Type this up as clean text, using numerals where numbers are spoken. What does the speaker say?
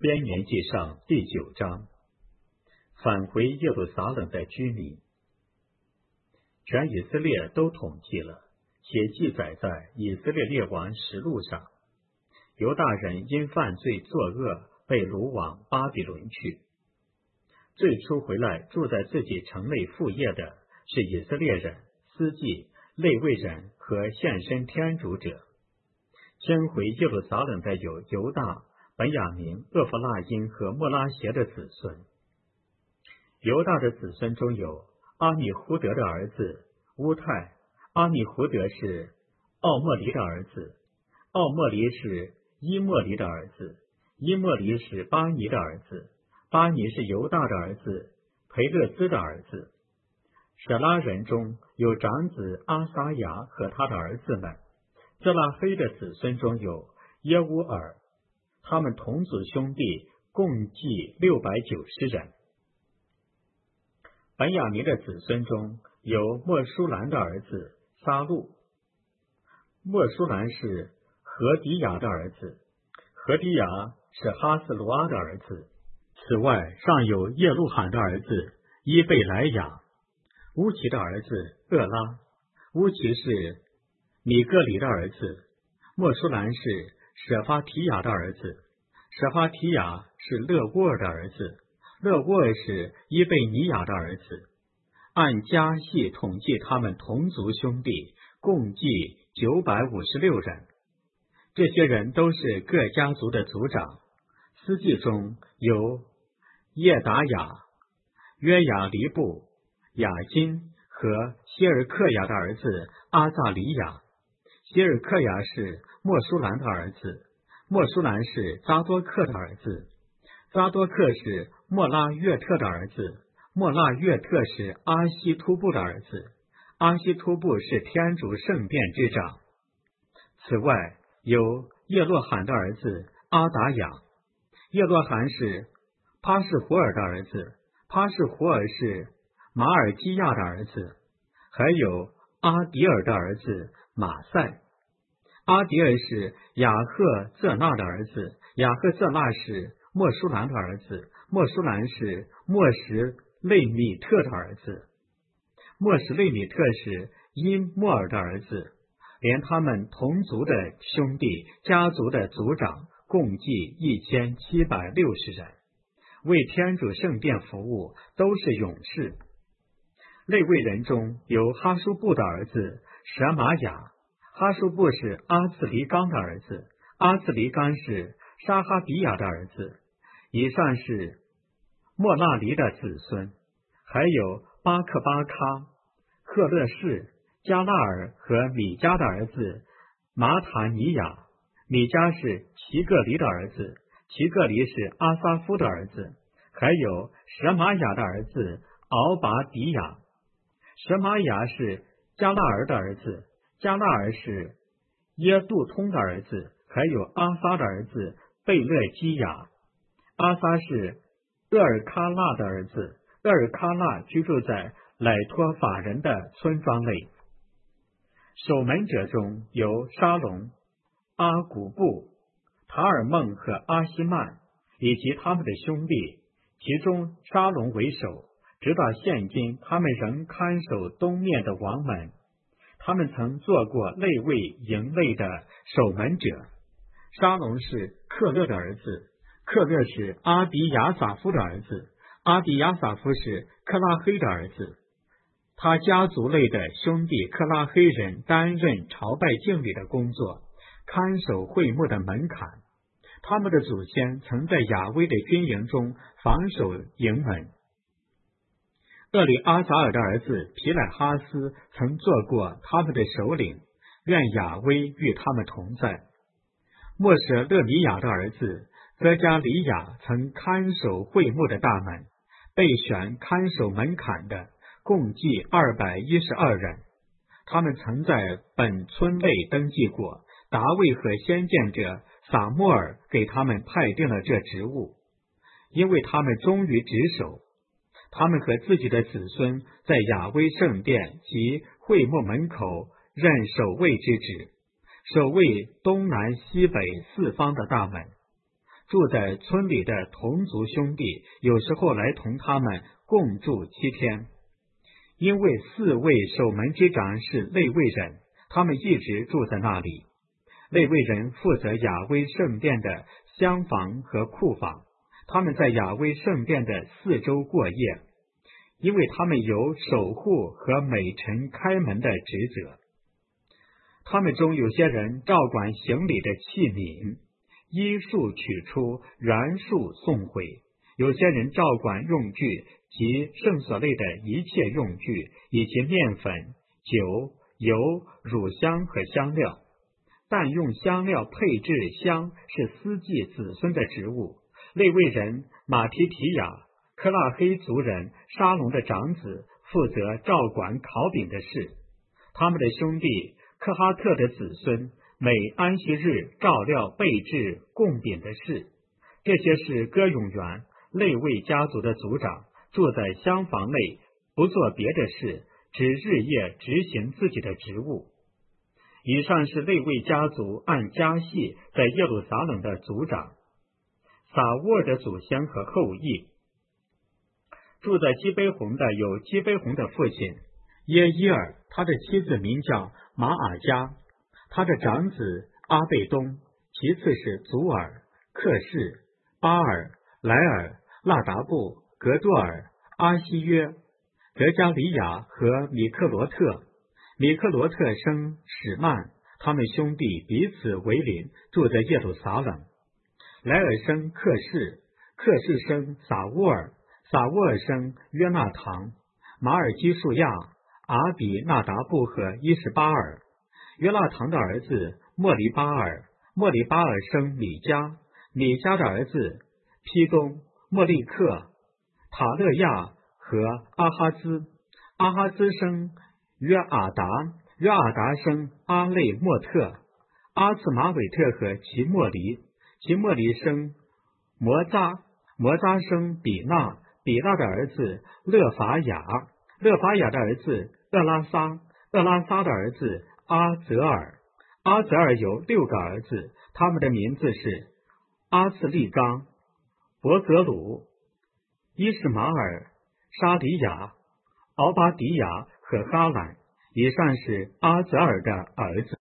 编年记上第9章，返回耶路撒冷的居民。全以色列都统计了，且记载在以色列列王实录上。犹大人因犯罪作恶，被掳往巴比伦去。最初回来住在自己城内父业的是以色列人、司祭、利未人和献身天主者。迁回耶路撒冷的有犹大、本雅明、厄弗拉因和莫拉协的子孙。犹大的子孙中有阿米胡德的儿子乌泰，阿米胡德是奥莫黎的儿子，奥莫黎是伊莫黎的儿子，伊莫黎是巴尼的儿子，巴尼是犹大的儿子，培勒兹的儿子。舍拉人中有长子阿撒雅和他的儿子们。泽拉黑的子孙中有耶乌尔，他们同族兄弟共计690人。本雅明的子孙中有莫舒兰的儿子撒路，莫舒兰是何迪亚的儿子，何迪亚是哈斯鲁阿的儿子。此外尚有耶路罕的儿子伊贝莱雅，乌奇的儿子厄拉，乌奇是米格里的儿子，莫舒兰是舍法提亚的儿子，舍法提亚是勒乌尔的儿子，勒乌尔是伊贝尼亚的儿子。按家系统计他们同族兄弟共计956人，这些人都是各家族的族长。司祭中有叶达雅、约雅黎布、雅金和希尔克雅的儿子阿萨里亚。希尔克雅是莫舒兰的儿子，莫舒兰是扎多克的儿子，扎多克是莫拉约特的儿子，莫拉约特是阿西突布的儿子，阿西突布是天主圣殿之长。此外有叶洛罕的儿子阿达雅，叶洛罕是帕士胡尔的儿子，帕士胡尔是马尔基亚的儿子，还有阿迪尔的儿子马赛。阿迪尔是雅赫瑟纳的儿子，雅赫瑟纳是莫舒兰的儿子，莫舒兰是莫什类米特的儿子，莫什类米特是因莫尔的儿子。连他们同族的兄弟家族的族长共计1760人，为天主圣殿服务，都是勇士。利未人中有哈舒布的儿子舍玛雅，哈舒布是阿茨黎刚的儿子，阿茨黎刚是沙哈比亚的儿子。以上是莫纳黎的子孙，还有巴克巴卡、赫勒士、加纳尔和米迦的儿子马塔尼亚。米迦是齐各黎的儿子，齐各黎是阿撒夫的儿子，还有舍玛雅的儿子敖拔迪亚。舍玛雅是加纳尔的儿子，加纳尔是耶杜通的儿子，还有阿撒的儿子贝勒基亚。阿撒是厄尔卡纳的儿子，厄尔卡纳居住在乃托法人的村庄内。守门者中有沙龙、阿古布、塔尔孟和阿希曼以及他们的兄弟，其中沙龙为首，直到现今他们仍看守东面的王门。他们曾做过内卫营内的守门者。沙龙是克勒的儿子，克勒是阿迪亚撒夫的儿子，阿迪亚撒夫是克拉黑的儿子。他家族内的兄弟克拉黑人担任朝拜敬礼的工作，看守会幕的门槛。他们的祖先曾在亚威的军营中防守营门。厄里阿撒尔的儿子皮乃哈斯曾做过他们的首领，愿亚威与他们同在。莫舍勒米亚的儿子泽加里亚曾看守会幕的大门，被选看守门槛的共计212人。他们曾在本村内登记过，达卫和先见者撒穆尔给他们派定了这职务，因为他们忠于职守。他们和自己的子孙在亚威圣殿及会幕门口任守卫之职，守卫东南西北四方的大门。 住在村里的同族兄弟有时候来同他们共住7天。因为4位守门之长是利未人，他们一直住在那里。利未人负责雅威圣殿的厢房和库房，他们在雅威圣殿的4周过夜，因为他们有守护和每晨开门的职责。他们中有些人照管行礼的器皿，依数取出，原数送回；有些人照管用具及圣所类的一切用具，以及面粉、酒、油、乳香和香料。但用香料配制香是司祭子孙的职务。利未人马提提亚、克拉黑族人沙龙的长子负责照管烤饼的事。他们的兄弟克哈特的子孙每安息日照料备制供饼的事。这些是歌咏员利未家族的族长，住在厢房内，不做别的事，只日夜执行自己的职务。以上是利未家族按家系在耶路撒冷的族长，撒乌尔的祖先和后裔。住在基卑红的有基卑红的父亲耶伊尔，他的妻子名叫马尔加，他的长子阿贝东，其次是祖尔、克士、巴尔、莱尔、拉达布、格多尔、阿西约、德加里亚和米克罗特。米克罗特生史曼，他们兄弟彼此为邻，住在耶路撒冷。莱尔生克士，克士生撒乌尔，撒乌尔生约纳堂、马尔基数亚、阿比纳达布和伊什巴尔。约纳堂的儿子莫利巴尔，莫利巴尔生米迦，米迦的儿子披东、莫利克、塔勒亚和阿哈兹，阿哈兹生约阿达，约阿达生阿类莫特、阿茨马韦特和齐莫黎，齐莫黎生摩扎，摩扎生比纳，比纳的儿子勒法雅，勒法雅的儿子厄拉撒，厄拉撒的儿子阿泽尔，阿泽尔有6个儿子，他们的名字是阿次利刚、伯格鲁、伊什马尔、沙迪亚、敖巴迪亚和哈兰。以上是阿泽尔的儿子。